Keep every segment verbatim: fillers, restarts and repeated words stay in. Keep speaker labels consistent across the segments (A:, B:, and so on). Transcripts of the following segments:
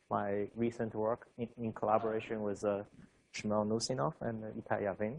A: my recent work in, in collaboration with uh, Shmuel Nusinov and uh, Itai Yavin.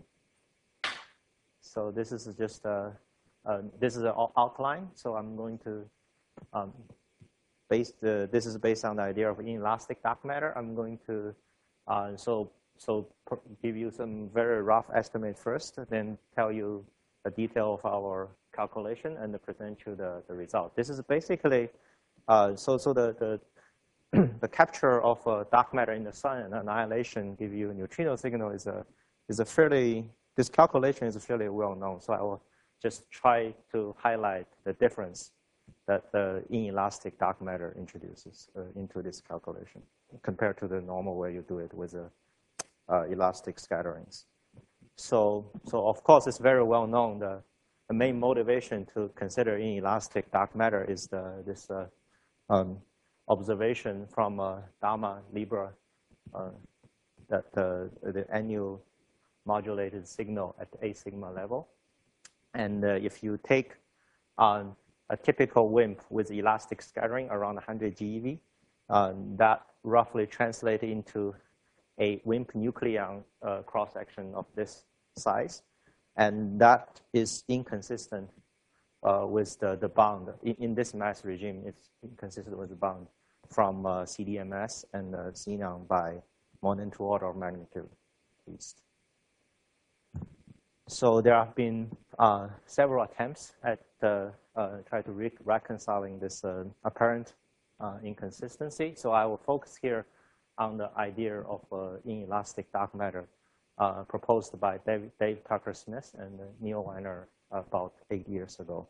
A: So this is just uh, uh, this is an outline. So I'm going to um, base the, this is based on the idea of inelastic dark matter. I'm going to uh, so so give you some very rough estimate first, then tell you the detail of our calculation and present you the, the result. This is basically uh, so so the the the capture of uh, dark matter in the sun and annihilation give you a neutrino signal is a is a fairly this calculation is fairly well known. So I will just try to highlight the difference that the inelastic dark matter introduces uh, into this calculation compared to the normal way you do it with uh, uh, elastic scatterings. So, so of course, it's very well known the, the main motivation to consider inelastic dark matter is the, this uh, um, observation from uh, Dharma Libra uh, that uh, the annual modulated signal at the A sigma level. And uh, if you take um, a typical WIMP with elastic scattering around one hundred GeV, uh, that roughly translates into a WIMP nucleon uh, cross-section of this size. And that is inconsistent uh, with the, the bound. In, in this mass regime, it's inconsistent with the bound from uh, C D M S and uh, xenon by more than two order of magnitude at least. So there have been uh, several attempts at uh, uh, try to re reconciling this uh, apparent uh, inconsistency. So I will focus here on the idea of uh, inelastic dark matter uh, proposed by Dave, Dave Tucker-Smith and uh, Neil Wiener about eight years ago.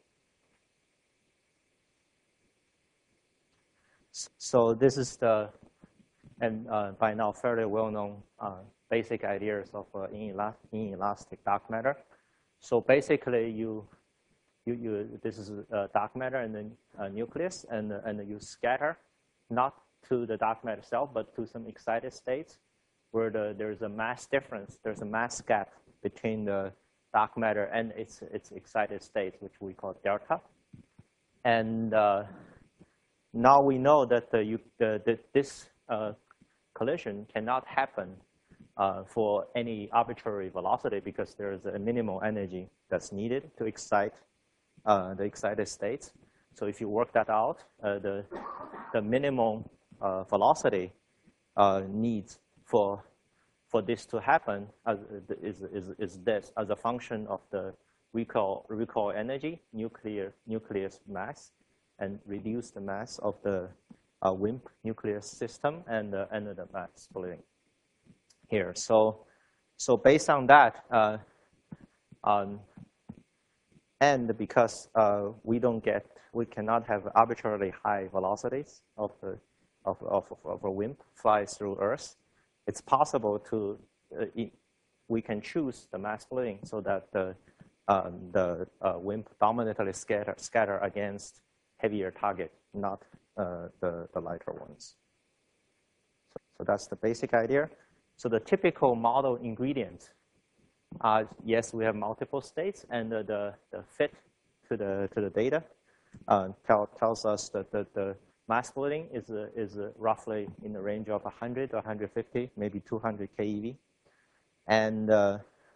A: So this is the, and uh, by now fairly well-known uh, basic ideas of uh, inelastic dark matter. So basically, you, you, you this is uh, dark matter and then uh, nucleus, and uh, and you scatter not to the dark matter itself, but to some excited states where the, there's a mass difference. There's a mass gap between the dark matter and its its excited state, which we call delta. And uh, now we know that the, you, the, the this uh, collision cannot happen Uh, for any arbitrary velocity because there is a minimal energy that's needed to excite uh, the excited states. So if you work that out, uh, the, the minimum uh, velocity uh, needs for, for this to happen as, is, is, is this as a function of the recoil, recoil energy, nuclear, nucleus mass, and reduce the mass of the uh, WIMP nucleus system and, uh, and the mass splitting here. So, so based on that, uh, um, and because uh, we don't get, we cannot have arbitrarily high velocities of the of of, of a WIMP fly through Earth, it's possible to uh, it, we can choose the mass splitting so that the uh, the uh, WIMP dominantly scatter scatter against heavier target, not uh, the the lighter ones. So, so that's the basic idea. So the typical model ingredient, uh, yes, we have multiple states, and uh, the, the fit to the to the data uh, tell, tells us that the, the mass splitting is uh, is uh, roughly in the range of one hundred to one hundred fifty, maybe two hundred keV, and uh,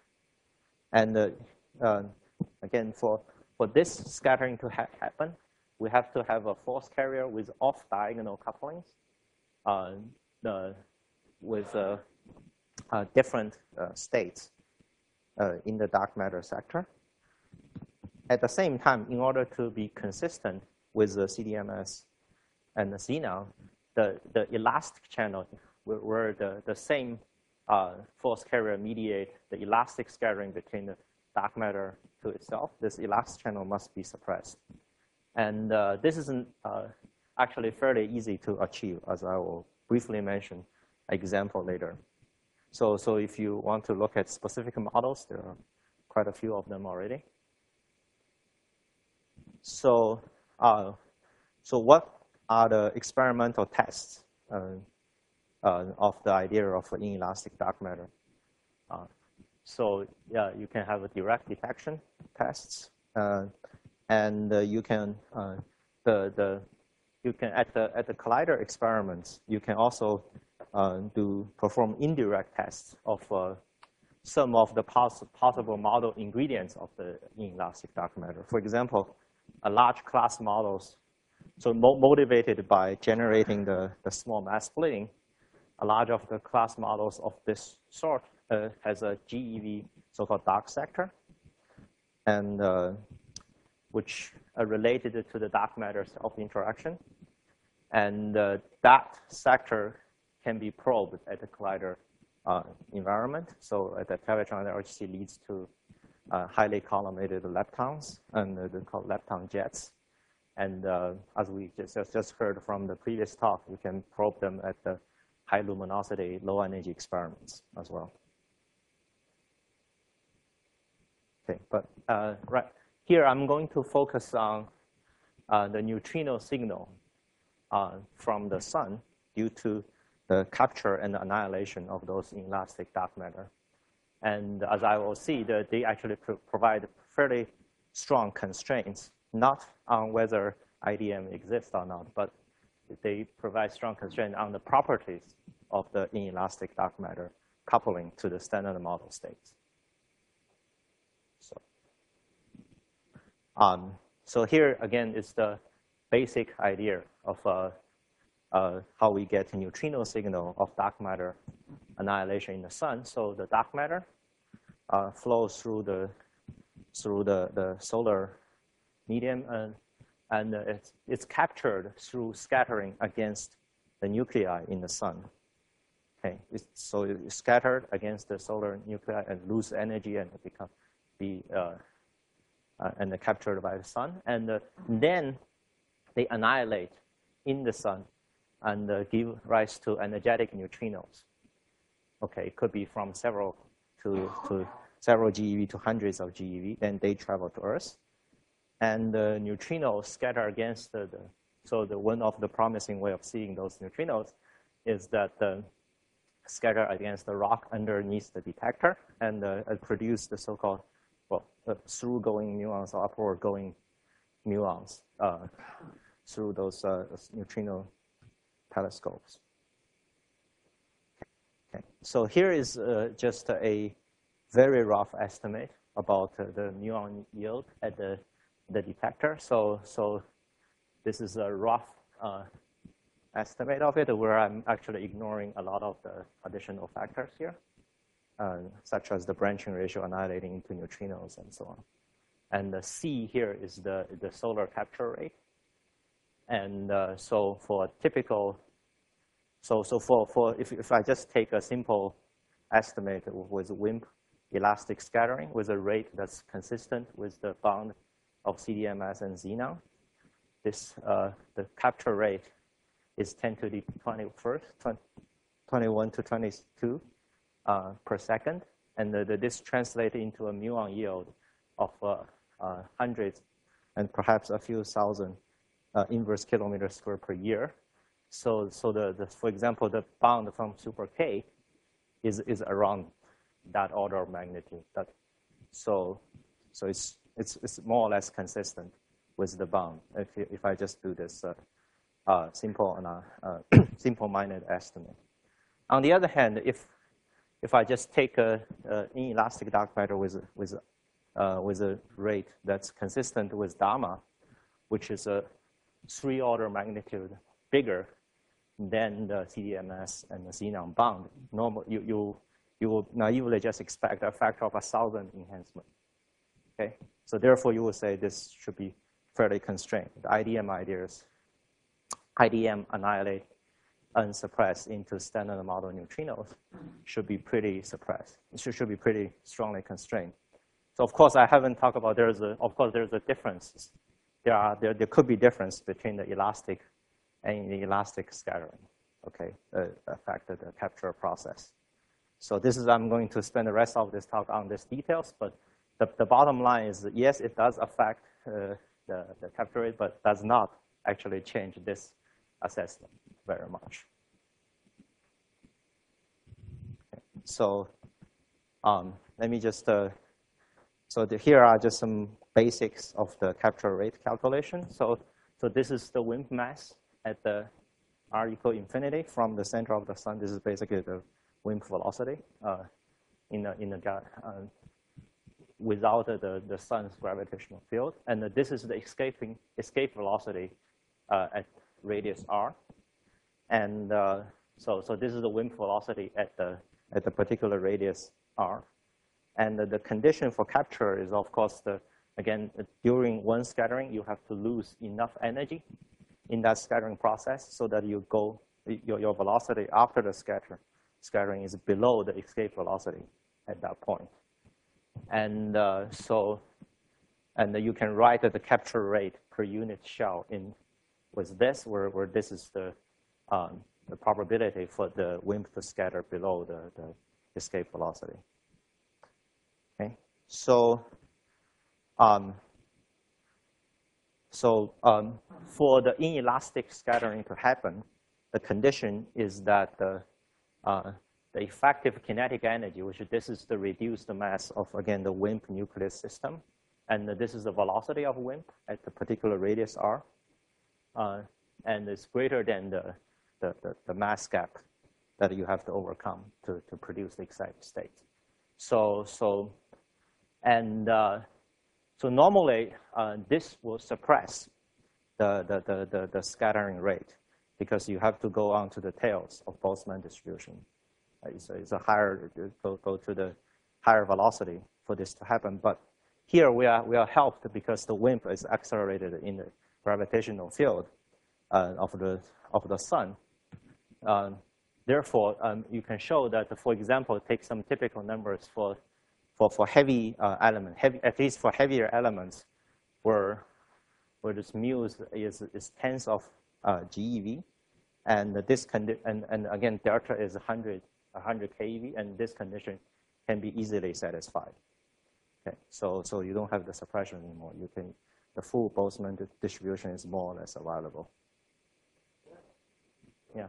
A: and uh, uh, again for for this scattering to ha happen, we have to have a force carrier with off diagonal couplings, uh, the with uh, Uh, different uh, states uh, in the dark matter sector. At the same time, in order to be consistent with the C D M S and the xenon, the, the elastic channel where, where the, the same uh, force carrier mediate the elastic scattering between the dark matter to itself, this elastic channel must be suppressed. And uh, this is uh, actually fairly easy to achieve, as I will briefly mention an example later. So, so if you want to look at specific models, there are quite a few of them already. So, uh, so what are the experimental tests uh, uh, of the idea of inelastic dark matter? Uh, so, yeah, you can have a direct detection tests, uh, and uh, you can uh, the the you can at the at the collider experiments, you can also uh, do perform indirect tests of uh, some of the poss possible model ingredients of the inelastic dark matter. For example, a large class models, so mo motivated by generating the, the small mass splitting, a large of the class models of this sort uh, has a G E V, so-called dark sector, and uh, which are related to the dark matter self-interaction. And uh, that sector can be probed at the collider uh, environment. So at the Tevatron R H C leads to uh, highly collimated leptons, and uh, they're called lepton jets. And uh, as we just, just heard from the previous talk, we can probe them at the high luminosity, low energy experiments as well. Okay, but uh, right here I'm going to focus on uh, the neutrino signal uh, from the sun due to the capture and the annihilation of those inelastic dark matter. And as I will see, that they actually pro provide fairly strong constraints, not on whether I D M exists or not, but they provide strong constraints on the properties of the inelastic dark matter coupling to the standard model states. So, um, so here again is the basic idea of uh, uh, how we get a neutrino signal of dark matter annihilation in the sun. So the dark matter uh, flows through the through the, the solar medium, and and it's it's captured through scattering against the nuclei in the sun. Okay, it's, so it's scattered against the solar nuclei and lose energy and become be uh, uh, and captured by the sun, and uh, then they annihilate in the sun and uh, give rise to energetic neutrinos. Okay, it could be from several to to several G E V to hundreds of G E V. Then they travel to Earth, and the neutrinos scatter against the, the. So the one of the promising way of seeing those neutrinos is that the scatter against the rock underneath the detector and uh, produce the so-called well uh, through-going muons or upward-going muons uh, through those uh, neutrino telescopes. Okay. So here is uh, just a very rough estimate about uh, the muon yield at the the detector. So so this is a rough uh, estimate of it, where I'm actually ignoring a lot of the additional factors here, uh, such as the branching ratio annihilating into neutrinos and so on. And the C here is the, the solar capture rate. And uh, so for typical, so so for, for if, if I just take a simple estimate with WIMP elastic scattering with a rate that's consistent with the bound of C D M S and xenon, this uh, the capture rate is ten to the twenty-first, twenty-one to twenty-two uh, per second. And the, the, this translates into a muon yield of uh, uh, hundreds and perhaps a few thousand uh, inverse kilometers square per year. So, so the, the, for example, the bound from super K is, is around that order of magnitude. That, so so it's, it's, it's more or less consistent with the bound if, if I just do this uh, Uh, simple uh, uh, simple-minded estimate. On the other hand, if if I just take a, a inelastic dark matter with with uh, with a rate that's consistent with gamma, which is a three order magnitude bigger than the C D M S and the xenon bound, normal you you you will naively just expect a factor of a thousand enhancement. Okay, so therefore you will say this should be fairly constrained. The I D M ideas. I D M annihilate unsuppressed into standard model neutrinos should be pretty suppressed. It should, should be pretty strongly constrained. So of course I haven't talked about there's a of course there's a difference. There are there there could be difference between the elastic and the elastic scattering. Okay, uh, affect the capture process. So this is I'm going to spend the rest of this talk on these details, but the the bottom line is that yes, it does affect uh, the the capture rate, but does not actually change this assessment very much. Okay. So um, let me just, uh, so the, here are just some basics of the capture rate calculation. So, so this is the WIMP mass at the r equal infinity from the center of the sun. This is basically the WIMP velocity uh, in the in the uh, without the the sun's gravitational field, and uh, this is the escaping escape velocity uh, at radius r, and uh, so so this is the WIMP velocity at the at the particular radius r, and uh, the condition for capture is of course the again during one scattering you have to lose enough energy in that scattering process so that you go, your, your velocity after the scatter, scattering is below the escape velocity at that point. And uh, so, and you can write the capture rate per unit shell in with this, where, where this is the, um, the probability for the WIMP to scatter below the, the escape velocity. Okay, so, um, So um, for the inelastic scattering to happen, the condition is that the, uh, the effective kinetic energy, which this is the reduced mass of, again, the WIMP nucleus system, and this is the velocity of WIMP at the particular radius r, uh, and it's greater than the, the, the, the mass gap that you have to overcome to, to produce the excited state. So, so and uh, So normally, uh, this will suppress the, the, the, the, the scattering rate because you have to go on to the tails of Boltzmann distribution. Uh, it's, a, it's a higher, go, go to the higher velocity for this to happen. But here we are, we are helped because the WIMP is accelerated in the gravitational field uh, of, the, of the sun. Um, therefore, um, you can show that, for example, take some typical numbers for For, for heavy uh, element, heavy, at least for heavier elements, where where this mu is is, is tens of uh, GeV, and this condi and and again delta is one hundred one hundred keV, and this condition can be easily satisfied. Okay, so so you don't have the suppression anymore. You can the full Boltzmann distribution is more or less available. Yeah.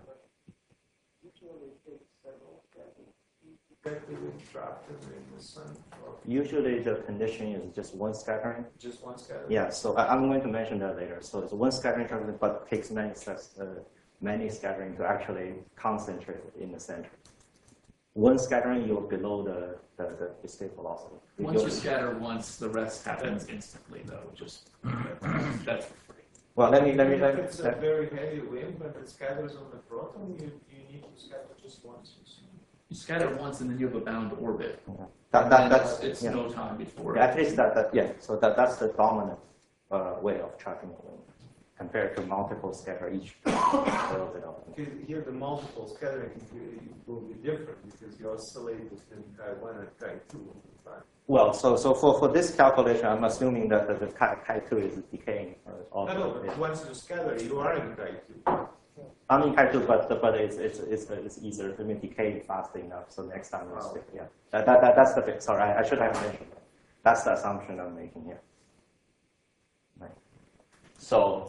A: Usually the condition is just one scattering.
B: Just one scattering?
A: Yeah, so I, I'm going to mention that later. So it's one scattering, but takes many, uh, many scattering to actually concentrate in the center. One scattering, you're below the, the, the escape velocity.
C: Once you scatter once, the rest happens instantly, though. Just that's free.
A: Well, let me, let me, let me.
B: If it's a very heavy wind, but it scatters on the proton, you, you need to scatter just once.
C: You scatter once, and then you have a bound orbit.
A: Yeah. That, that, that's,
C: it's
A: yeah.
C: no time before.
A: Yeah, at least that, that, yeah. So that, that's the dominant uh, way of tracking the wind compared to multiple scatter each a little bit of.
B: Here, the multiple scattering will be different because you oscillate between chi one and chi two.
A: Well, so so for, for this calculation, I'm assuming that the, the chi, chi two is decaying. Also.
B: No, no, but yeah. Once you scatter, you are in chi two.
A: I mean, chi two, but but it's it's it's, it's easier to decay fast enough. So next time, we'll stick. Yeah, that, that that that's the bit. Sorry, I, I should have mentioned that. That's the assumption I'm making here. Right. So,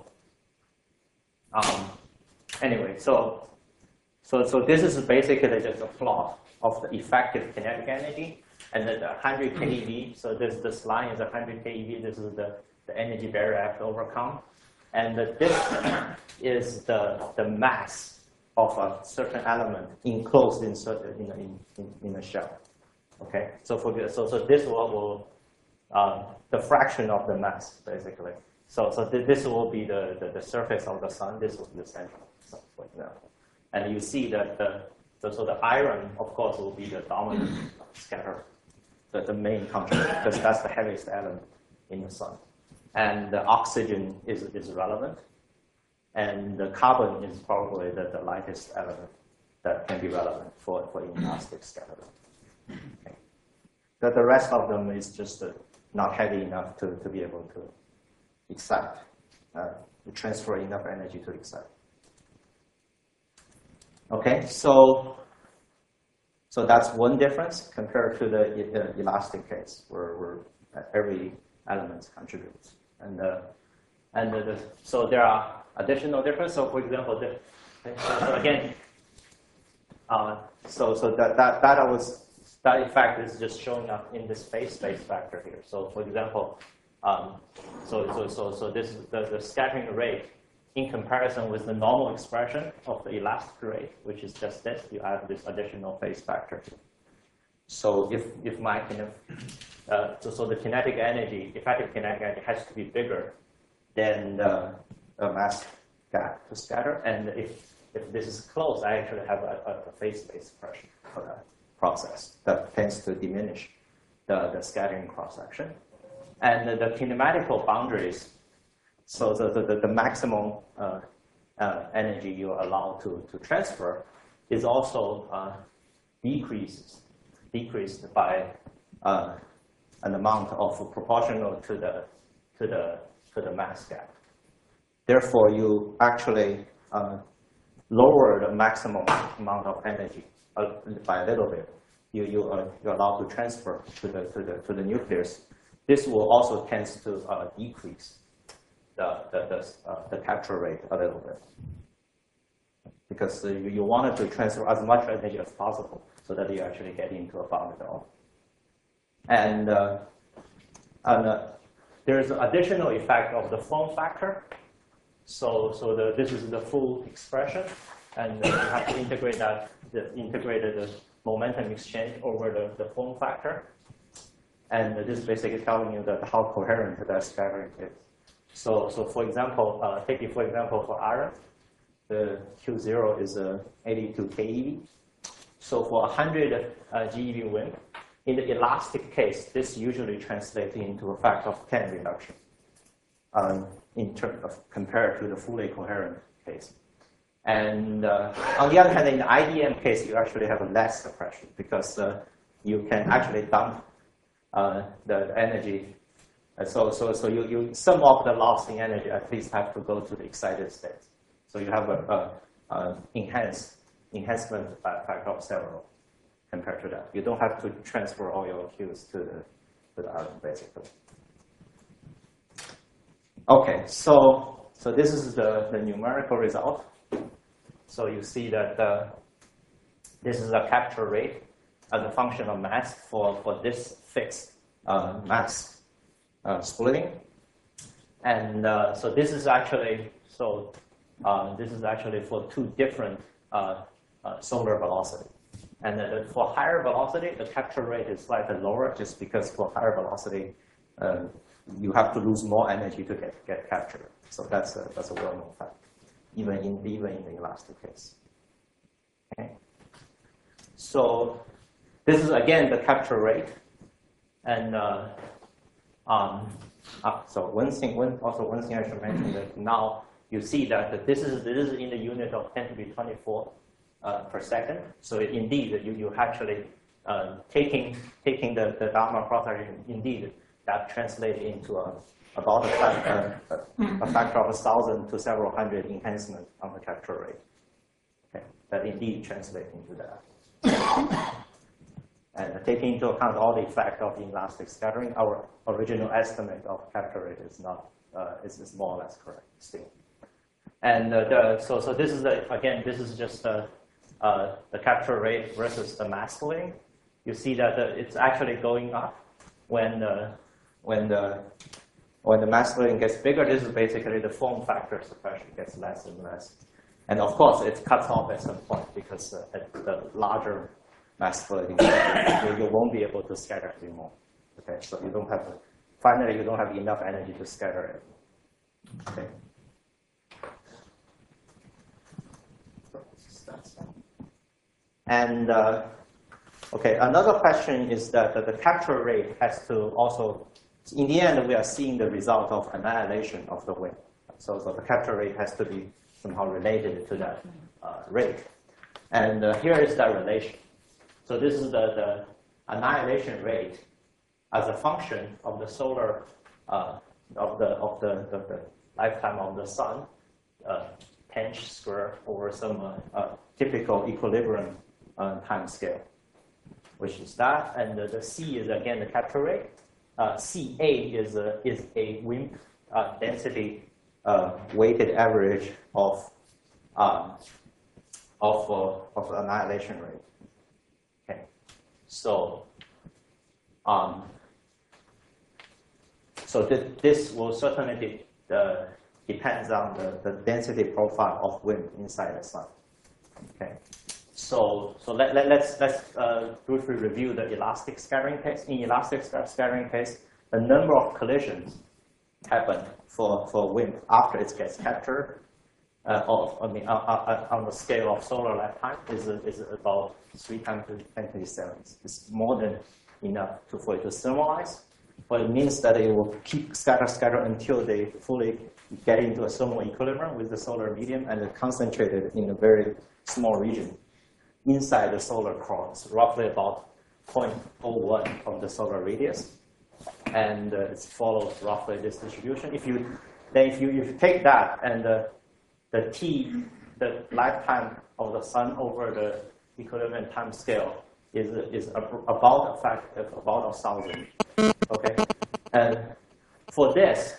A: um, anyway, so so so this is basically just a plot of the effective kinetic energy, and then the one hundred keV. So this this line is one hundred keV. This is the the energy barrier I have to overcome. And this is the, the mass of a certain element enclosed in certain in in, in, in a shell. Okay, so for so so this will, will uh, the fraction of the mass basically. So so th this will be the, the the surface of the sun. This will be the center, so, for example. And you see that the so, so the iron, of course, will be the dominant scatter, the the main contributor, because that's the heaviest element in the sun. And the oxygen is, is relevant. And the carbon is probably the, the lightest element that can be relevant for, for inelastic scattering. Okay. The, the rest of them is just uh, not heavy enough to, to be able to excite, uh, to transfer enough energy to excite. Okay, so, so that's one difference compared to the uh, elastic case, where, where every element contributes. And, uh, and uh, the, so there are additional differences. So for example, the, so again, uh, so so that that that was that effect is just showing up in this phase space factor here. So for example, um, so so so so this is the, the scattering rate in comparison with the normal expression of the elastic rate, which is just this, you add this additional phase factor. So if, if my kind of, uh, so, so the kinetic energy, effective kinetic energy has to be bigger than the, the mass gap to scatter. And if, if this is close, I actually have a, a phase-space pressure for that process that tends to diminish the, the scattering cross-section. And the, the kinematical boundaries, so the, the, the maximum uh, uh, energy you're allowed to, to transfer is also uh, decreases, decreased by uh, an amount of proportional to the, to the, to the mass gap. Therefore, you actually uh, lower the maximum amount of energy uh, by a little bit. You, you are, you're allowed to transfer to the, to the, to the nucleus. This will also tend to uh, decrease the, the, the, uh, the capture rate a little bit. Because uh, you, you wanted to transfer as much energy as possible so that you actually get into a bounded element. And, uh, and uh, there's an additional effect of the form factor. So, so the, this is the full expression, and uh, you have to integrate that, the, integrate the momentum exchange over the, the form factor. And uh, this is basically telling you that how coherent that scattering is. So, so for example, uh, take it for example for iron, the Q zero is uh, eighty-two K E V. So for one hundred uh, GeV wind, in the elastic case, this usually translates into a factor of ten reduction. Um, in terms of compared to the fully coherent case. And uh, on the other hand, in the I D M case, you actually have a less suppression because uh, you can actually dump uh, the energy. Uh, so so, so you, you, some of the loss in energy at least have to go to the excited state. So you have a, a, a enhanced, enhancement by a factor of several compared to that. You don't have to transfer all your Qs to the, to the atom, basically. Okay, so, so this is the, the numerical result. So you see that uh, this is a capture rate as a function of mass for, for this fixed uh, mass uh, splitting. And uh, so this is actually, so uh, this is actually for two different uh, uh, solar velocity. And uh, for higher velocity, the capture rate is slightly lower just because for higher velocity, uh, you have to lose more energy to get, get captured. So that's a, that's a well-known fact, even in, even in the elastic case. Okay. So this is, again, the capture rate. And uh, um, uh, so one thing, one, also one thing I should mention that now you see that this is, this is in the unit of ten to the twenty-four uh, per second. So it, indeed, you, you actually uh, taking, taking the, the gamma cross-section, indeed, that translates into a, about a, factor, a, a factor of a thousand to several hundred enhancement on the capture rate. Okay. That indeed translates into that. And taking into account all the effect of inelastic scattering, our original estimate of capture rate is not uh, is, is more or less correct still. And uh, the, so so this is the, again this is just uh, uh, the capture rate versus the mass splitting. You see that the, it's actually going up when the When the, when the mass splitting gets bigger, this is basically the form factor suppression gets less and less. And of course, it cuts off at some point because uh, at the larger mass splitting, you, you won't be able to scatter anymore. Okay, so you don't have, to, finally, you don't have enough energy to scatter it. Okay. And uh, okay, another question is that uh, the capture rate has to also. In the end, we are seeing the result of annihilation of the wind. So, so the capture rate has to be somehow related to that uh, rate. And uh, here is that relation. So this is the, the annihilation rate as a function of the solar, uh, of, the, of the, the, the lifetime of the sun, uh, Tench square over some uh, uh, typical equilibrium uh, time scale, which is that. And uh, the C is, again, the capture rate. Uh, C A is a, is a wind uh, density uh, weighted average of um, of uh, of the annihilation rate. Okay, so um, so th this will certainly de uh, depends on the, the density profile of wind inside the sun. Okay. So, so let, let, let's, let's uh, briefly review the elastic scattering case. In elastic scattering case, the number of collisions happen for, for wind after it gets captured uh, of, I mean, uh, uh, on the scale of solar lifetime is, is about three times ten to the seven. It's more than enough to, for it to thermalize, but it means that it will keep scatter, scatter until they fully get into a thermal equilibrium with the solar medium and concentrated in a very small region inside the solar core. It's roughly about zero point zero one of the solar radius, and uh, it follows roughly this distribution. If you then if you if you take that and uh, the t, the lifetime of the sun over the equilibrium time scale is is about a factor of about a thousand. Okay, and for this,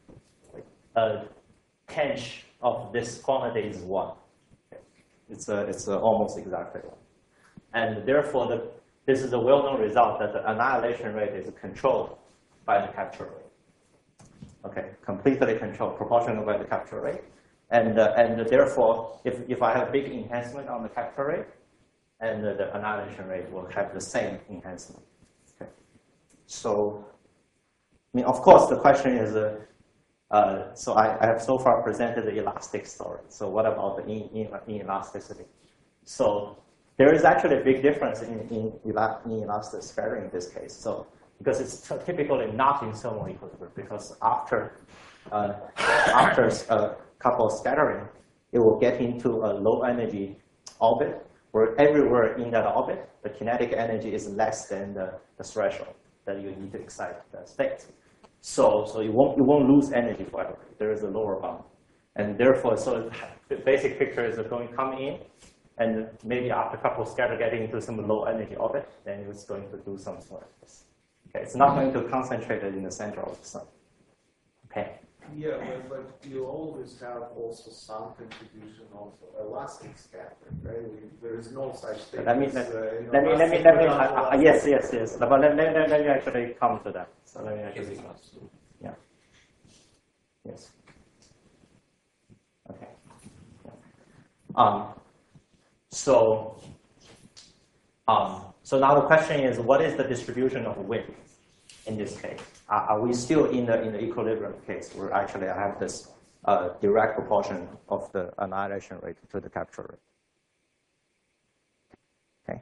A: uh, tanh of this quantity is one. Okay. It's a, it's a almost exactly one, and therefore the this is a well-known result that the annihilation rate is controlled by the capture rate. Okay, completely controlled, proportional by the capture rate, and uh, and therefore if if I have big enhancement on the capture rate, and uh, the annihilation rate will have the same enhancement. Okay, so I mean, of course, the question is. Uh, Uh, so I, I have so far presented the elastic story. So what about the inelasticity? So there is actually a big difference in, in inelastic scattering in this case. So because it's typically not in thermal equilibrium, because after uh, after a couple of scattering, it will get into a low energy orbit, where everywhere in that orbit, the kinetic energy is less than the, the threshold that you need to excite the state. So, so you won't you won't lose energy forever. There is a lower bound, and therefore, so the basic picture is going come in, and maybe after a couple of scatter getting into some low energy orbit, then it's going to do something like this. Okay, it's not going to concentrate it in the center of the sun. Okay.
B: Yeah, but, but you always have also some contribution of elastic scattering, right? There is no such thing.
A: Let me
B: as,
A: let,
B: uh, you know,
A: let me let me let me.
B: without
A: Uh, uh,
B: elastic.
A: yes, yes, yes. But let, let, let, let me actually come to that. So let me actually come. Yeah. Yes. Okay. Um. So. Um. So now the question is, what is the distribution of wind in this case? Uh, are we still in the in the equilibrium case where actually I have this uh, direct proportion of the annihilation rate to the capture rate? Okay.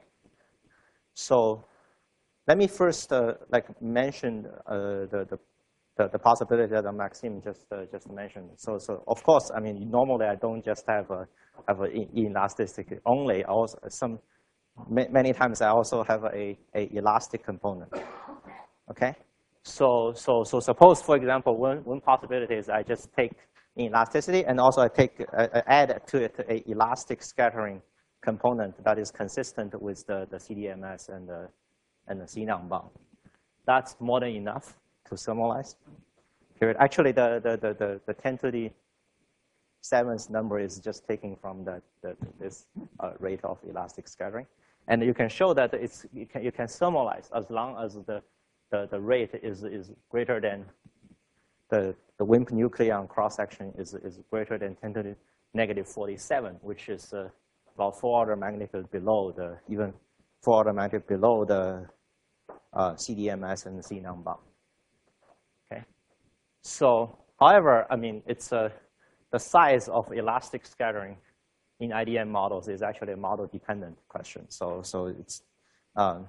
A: So let me first uh, like mention uh, the, the the the possibility that Maxime just uh, just mentioned. So so of course, I mean normally I don't just have a have a inelasticity only. Also some many times I also have a, a elastic component. Okay. So, so, so suppose, for example, one, one possibility is I just take inelasticity and also I take uh, add to it a elastic scattering component that is consistent with the, the C D M S and the and the xenon bound. That's more than enough to thermalize. Period. Actually, the the the the, the ten to the seventh number is just taken from the, the this uh, rate of elastic scattering, and you can show that it's you can you can thermalize as long as the The, the rate is, is greater than the, the WIMP nucleon cross-section is, is greater than ten to the negative forty-seven, which is uh, about four order magnitude below the, even four order magnitude below the uh, C D M S and xenon bound. Okay. So, however, I mean, it's uh, the size of elastic scattering in I D M models is actually a model dependent question. So, so it's, um,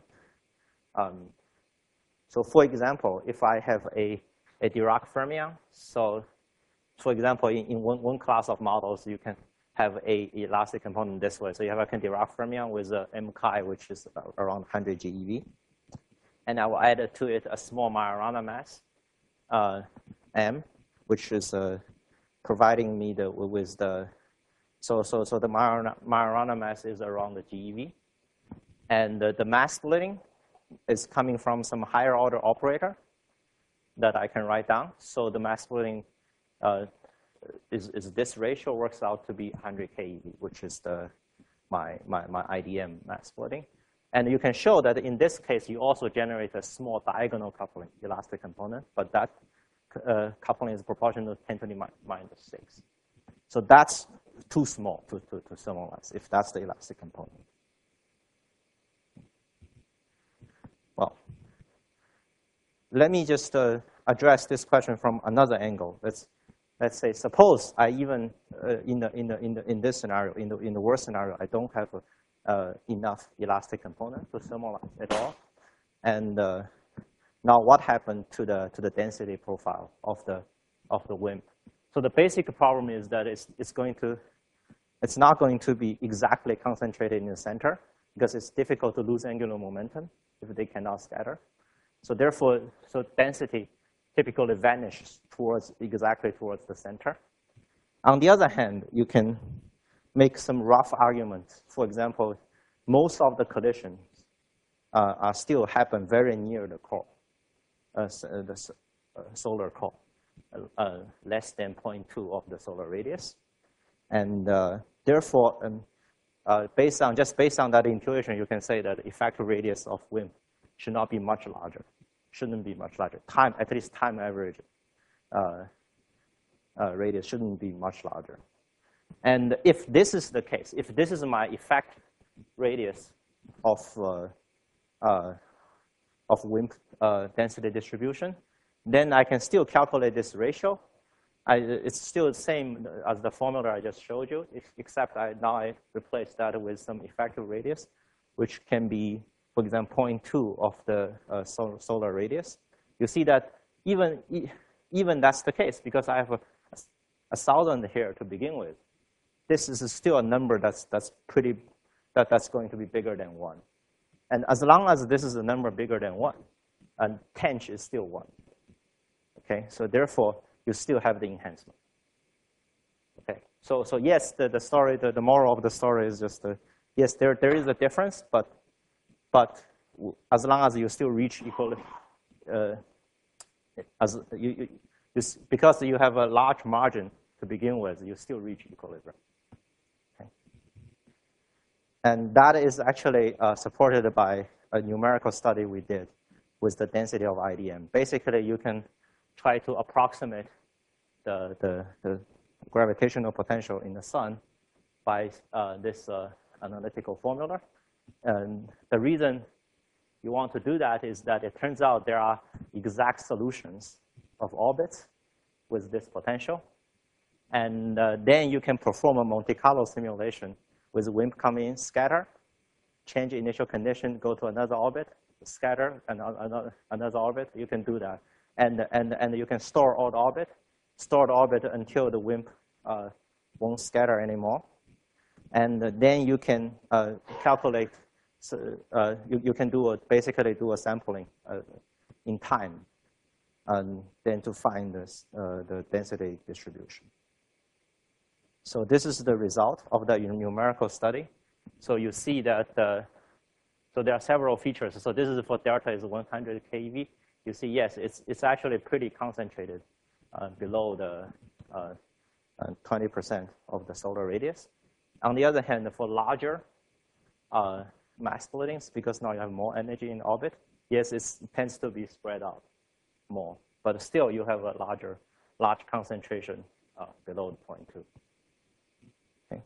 A: um, So for example, if I have a, a Dirac fermion, so for example, in, in one, one class of models, you can have a elastic component this way. So you have a Dirac fermion with a M chi, which is around one hundred GeV. And I will add to it a small Majorana mass, uh, M, which is uh, providing me the, with the, so, so, so the Majorana, Majorana mass is around the GeV. And the, the mass splitting is coming from some higher order operator that I can write down. So the mass splitting uh, is, is this ratio works out to be one hundred keV, which is the my, my, my I D M mass splitting. And you can show that in this case, you also generate a small diagonal coupling elastic component, but that uh, coupling is proportional to ten to the minus six. So that's too small to, to, to thermalize if that's the elastic component. Well, let me just uh, address this question from another angle. Let's let's say suppose I even uh, in the in the in the in this scenario in the in the worst scenario I don't have a, uh, enough elastic component to thermalize at all, and uh, now what happened to the to the density profile of the of the WIMP? So the basic problem is that it's it's going to it's not going to be exactly concentrated in the center because it's difficult to lose angular momentum if they cannot scatter. So therefore, so density typically vanishes towards exactly towards the center. On the other hand, you can make some rough arguments. For example, most of the collisions uh, are still happen very near the core, uh, the uh, solar core, uh, less than zero point two of the solar radius, and uh, therefore, um, uh, based on just based on that intuition, you can say that effective radius of WIMP should not be much larger. Shouldn't be much larger. Time, at least time average uh, uh, radius shouldn't be much larger. And if this is the case, if this is my effect radius of uh, uh, of WIMP uh, density distribution, then I can still calculate this ratio. I, it's still the same as the formula I just showed you, except I, now I replace that with some effective radius, which can be, for example, zero point two of the uh, solar, solar radius. You see that even, even that's the case because I have a, a thousand here to begin with. This is still a number that's, that's pretty, that, that's going to be bigger than one. And as long as this is a number bigger than one, and tanh is still one. Okay, so therefore, you still have the enhancement. Okay, so, so yes, the, the story, the, the moral of the story is just, uh, yes, there, there is a difference, but But as long as you still reach equal, uh, as you, you, you, because you have a large margin to begin with, you still reach equilibrium. Okay. And that is actually uh, supported by a numerical study we did with the density of I D M. Basically, you can try to approximate the, the, the gravitational potential in the sun by uh, this uh, analytical formula. And the reason you want to do that is that it turns out there are exact solutions of orbits with this potential. And uh, then you can perform a Monte Carlo simulation with WIMP coming in, scatter, change initial condition, go to another orbit, scatter, and another, another orbit. You can do that. And, and, and you can store all the orbit, store the orbit until the WIMP uh, won't scatter anymore. And then you can uh, calculate, so, uh, you, you can do a, basically do a sampling uh, in time, and then to find this, uh, the density distribution. So this is the result of the numerical study. So you see that, uh, so there are several features. So this is for delta is one hundred keV. You see, yes, it's, it's actually pretty concentrated uh, below the uh, uh, twenty percent of the solar radius. On the other hand, for larger uh, mass splittings, because now you have more energy in orbit, yes, it's, it tends to be spread out more. But still, you have a larger, large concentration uh, below the zero point two. Okay.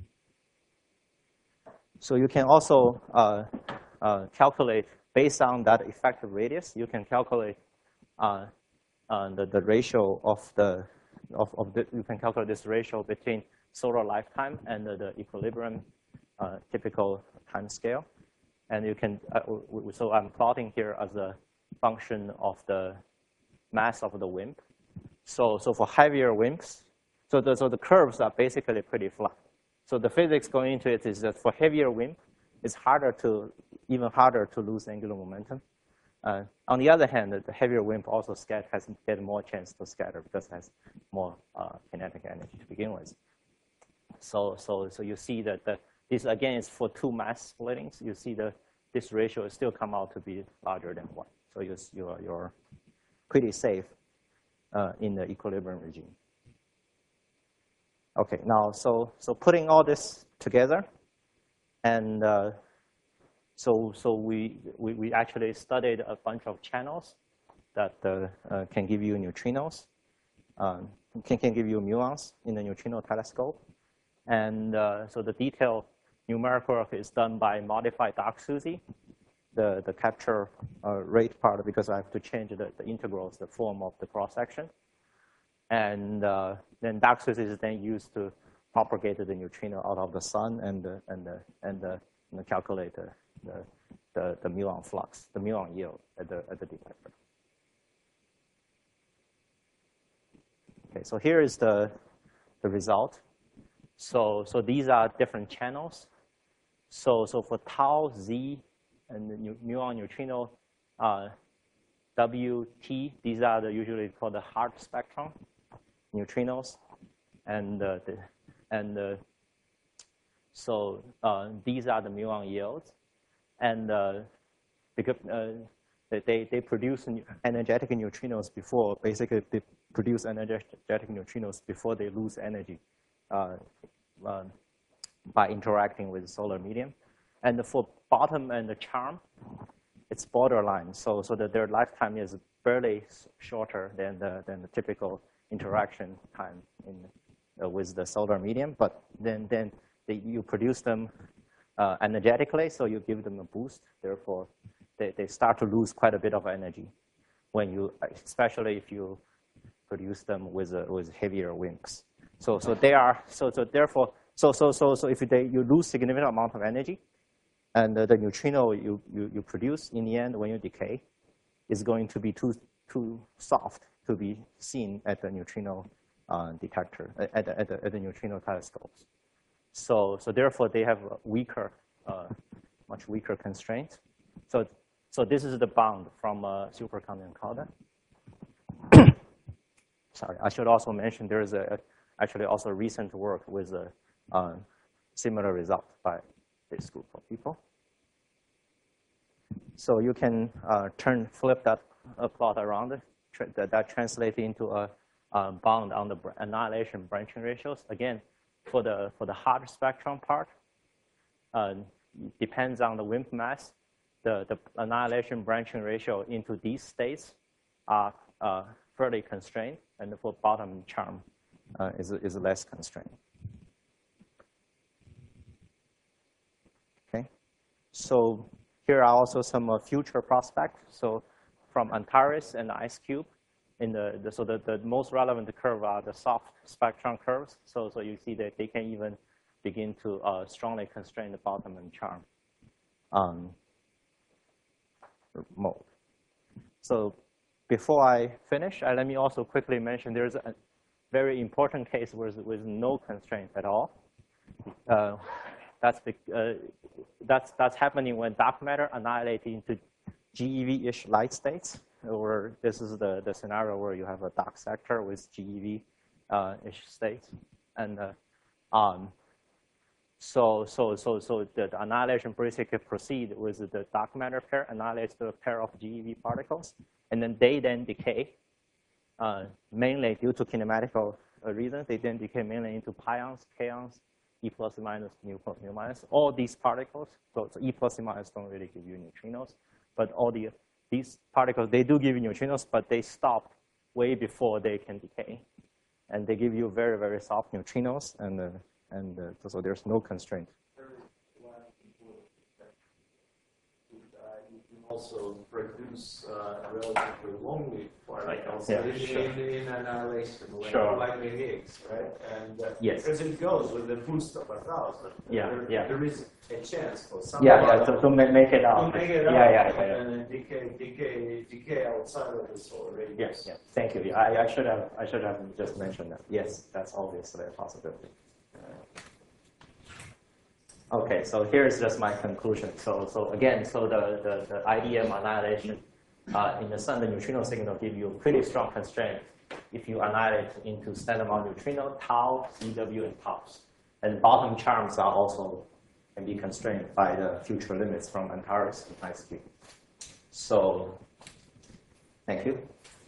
A: So you can also uh, uh, calculate, based on that effective radius, you can calculate uh, uh, the, the ratio of the, of, of the, you can calculate this ratio between solar lifetime and the, the equilibrium uh, typical time scale. And you can, uh, so I'm plotting here as a function of the mass of the WIMP. So, so for heavier WIMPs, so the, so the curves are basically pretty flat. So the physics going into it is that for heavier WIMP, it's harder to, even harder to lose angular momentum. Uh, on the other hand, the heavier WIMP also scatter, has get more chance to scatter because it has more uh, kinetic energy to begin with. So, so, so you see that the, this again is for two mass splittings. You see the this ratio is still come out to be larger than one. So you you're you're pretty safe uh, in the equilibrium regime. Okay, now so so putting all this together, and uh, so so we, we we actually studied a bunch of channels that uh, uh, can give you neutrinos, um, can, can give you muons in the neutrino telescope. And uh, so the detailed numerical work is done by modified Dark-Suzhi, the, the capture uh, rate part, because I have to change the, the integrals, the form of the cross-section. And uh, then Dark-Suzhi is then used to propagate the neutrino out of the sun and the, and the, and the, and the calculate the, the, the, the muon flux, the muon yield at the, at the detector. Okay, so here is the, the result. So, so these are different channels. So, so for tau, Z, and the muon neutrino, uh, W, T, these are the usually called the hard spectrum neutrinos. And, uh, the, and uh, so uh, these are the muon yields. And uh, because uh, they, they produce energetic neutrinos before, basically they produce energetic neutrinos before they lose energy uh, uh, by interacting with the solar medium. And for bottom and the charm, it's borderline. So, so that their lifetime is barely shorter than the, than the typical interaction time in, uh, with the solar medium. But then, then they, you produce them uh, energetically, so you give them a boost. Therefore, they, they start to lose quite a bit of energy when you, especially if you produce them with, uh, with heavier wings. So, so they are, so, so therefore, so, so, so, so if they, you lose significant amount of energy, and uh, the neutrino you, you, you produce in the end when you decay is going to be too, too soft to be seen at the neutrino uh, detector, at the, at, the, at the neutrino telescopes. So, so therefore, they have a weaker, uh, much weaker constraints. So, so this is the bound from uh, superconducting encoder. Sorry, I should also mention there is a, actually also recent work with a uh, similar result by this group of people. So you can uh, turn, flip that uh, plot around. Tra that, that translates into a, a bound on the annihilation branching ratios. Again, for the for the hard spectrum part, uh, depends on the WIMP mass. The the annihilation branching ratio into these states are uh, fairly constrained, and for bottom charm uh, is is less constrained. Okay, so here are also some uh, future prospects. So from Antares and IceCube, in the, the so the, the most relevant curve are the soft spectrum curves. So so you see that they can even begin to uh, strongly constrain the bottom and charm um, mode. So before I finish, uh, let me also quickly mention there's a very important case with with no constraint at all. Uh, That's, uh, that's, that's happening when dark matter annihilates into G E V-ish light states. Or this is the, the scenario where you have a dark sector with G E V-ish uh, states. And uh, um, so, so, so, so the, the annihilation basically proceed with the dark matter pair, annihilates the pair of G E V particles. And then they then decay, uh, mainly due to kinematical uh, reasons. They then decay mainly into pions, kaons, E plus, E minus, mu plus, mu minus, all these particles. So, so E plus, E minus don't really give you neutrinos, but all the these particles, they do give you neutrinos, but they stop way before they can decay, and they give you very, very soft neutrinos, and uh, and uh, so there's no constraint.
B: Also produce uh, relatively long-lived particles
A: yeah,
B: in,
A: sure.
B: in, in annihilation, like,
A: Sure.
B: like the Higgs, right? And uh,
A: Yes.
B: as it goes with the boost of a thousand,
A: Yeah,
B: there,
A: yeah.
B: there is a chance for some
A: Yeah, yeah, to, to ma- make it
B: to
A: out.
B: make it
A: yeah,
B: out
A: yeah, yeah, yeah.
B: and then decay, decay, decay outside of the solar radius.
A: Yes, yes. Thank you. I, I should have I should have just mentioned that. Yes, that's obviously a possibility. Okay, so here's just my conclusion. So, so again, so the, the, the I D M annihilation uh, in the sun, the neutrino signal give you a pretty strong constraint if you annihilate into standard model neutrino, tau, C W, and taus. And bottom charms are also can be constrained by the future limits from Antares to IceCube. So, thank you.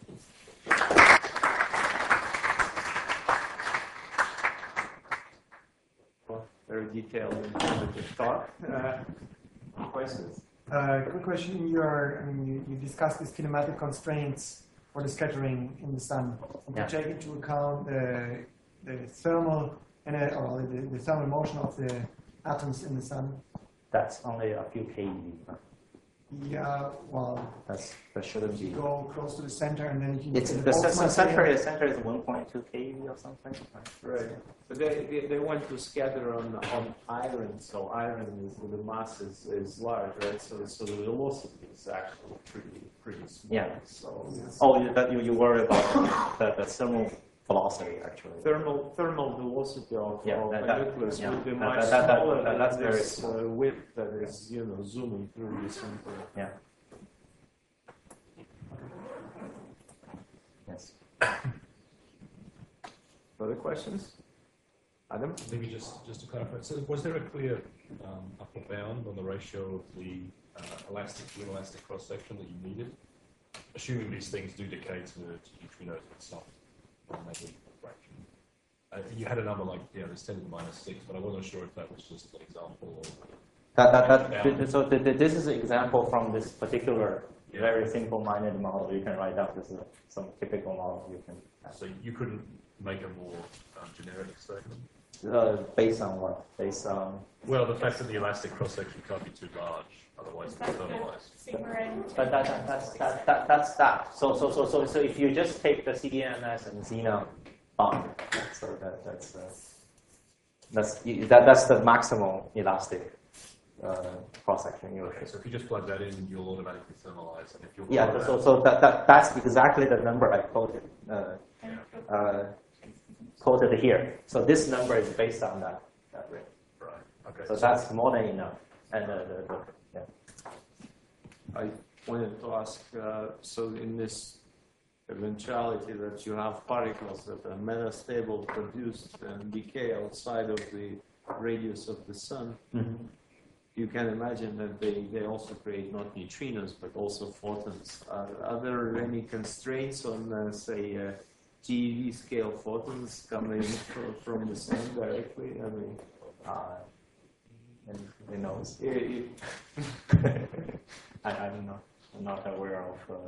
A: Very detailed in terms of the talk. Uh, questions?
D: Uh, quick question. In your, I mean, you, you discussed these kinematic constraints for the scattering in the sun. And
A: Yeah.
D: you take into account the the thermal and uh, or the, the thermal motion of the atoms in the sun.
A: That's only a few keV. Huh?
D: Yeah, well,
A: That's that shouldn't be.
D: you go close to the center and then you can.
A: It's
D: get
A: the
D: both
A: c- center.
D: material.
A: The center is one point two keV or something. Right?
B: Right. But they, they, they want to scatter on on iron, so iron is the mass is, is large, right? So so the velocity is actually pretty pretty small.
A: Yeah.
B: So it's
A: Oh, you, that you, you worry about the, the thermal velocity actually.
B: thermal thermal velocity of,
A: Yeah,
B: of
A: that-
B: a
A: that-
B: nucleus
A: yeah.
B: would be
A: That-
B: much
A: that- that-
B: smaller
A: that- that's
B: than
A: very
B: this
A: small.
B: uh, width that is you know zooming through the center.
A: Yeah. Yes.
B: Other questions? Adam?
E: Maybe just, just to clarify, so was there a clear um, upper bound on the ratio of the uh, elastic to inelastic cross section that you needed? Assuming these things do decay to, to neutrinos at some maybe fraction. Uh, you had a number like, yeah, there's ten to the minus six, but I wasn't sure if that was just an example or.
A: That, that, that, so th- th- this is an example from this particular
E: Yeah.
A: very simple-minded model. You can write down this is some typical model you can.
E: So you couldn't make a more um, generic statement?
A: Uh, based on what? Based on.
E: Well, the fact that the elastic cross section can't be too large, otherwise it's thermalized.
F: Sigma and
A: But that, that, that's, that, that, that's that. So, so, so, so, so if you just take the C D N S and xenon bond, so that, that's, uh, that's, that, that's the maximal elastic uh, cross-section usually.
E: Okay, so if you just plug that in, you'll automatically thermalize. And if you're
A: Yeah, so, so that, that, that's exactly the number I quoted, uh, uh, quoted here. So this number is based on that, that rate.
E: Right. Okay.
A: So that's more than enough. And uh, the, the, yeah.
B: I wanted to ask, uh, so in this eventuality that you have particles that are metastable produced and decay outside of the radius of the sun,
A: Mm-hmm.
B: you can imagine that they, they also create not neutrinos but also photons. Are, are there any constraints on, uh, say, uh, G E V scale photons coming from, from the sun directly? I mean,
A: Uh, and who knows?
B: it, it,
A: I, I'm not, I'm not aware of. Uh,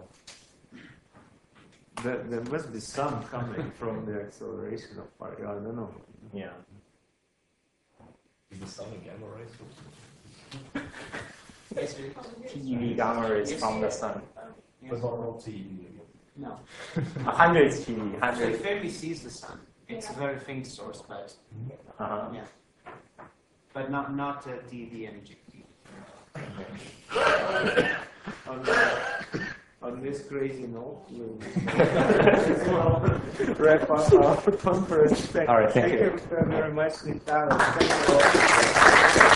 B: there, there must be some coming from the acceleration of particles. I don't know.
A: yeah.
E: Is the sun a gamma rays?
A: T E V gamma rays from the sun.
E: But not not T E V.
G: No.
A: Hundreds T E V,
G: So it
A: hundreds.
G: barely sees the sun. It's a very faint source, but
A: Uh-huh.
G: yeah, but not not uh, D V energy.
B: On, on this crazy note, we'll wrap up our conference.
A: All right, thank you.
B: Thank you very much, Nitara. Thank you all.